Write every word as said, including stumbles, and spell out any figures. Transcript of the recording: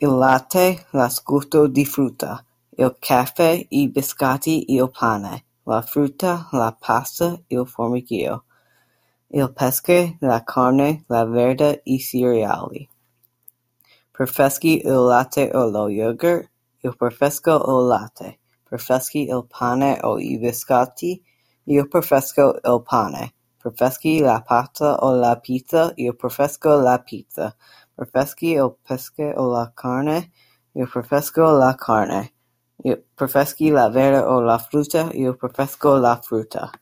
il latte, l'asciutto di frutta, il caffè, i biscotti, il pane, la frutta, la pasta, il formaggio, il pesce, la carne, la verde, i cereali. Preferisci il latte o lo yogurt? Io preferisco il latte. Preferisci il pane o i biscotti? Io preferisco il pane. Preferisci la pasta o la pizza? Io preferisco la pizza. Preferisci il pesce o la carne? Io preferisco la carne. Io preferisci la verde o la frutta? Io preferisco la frutta.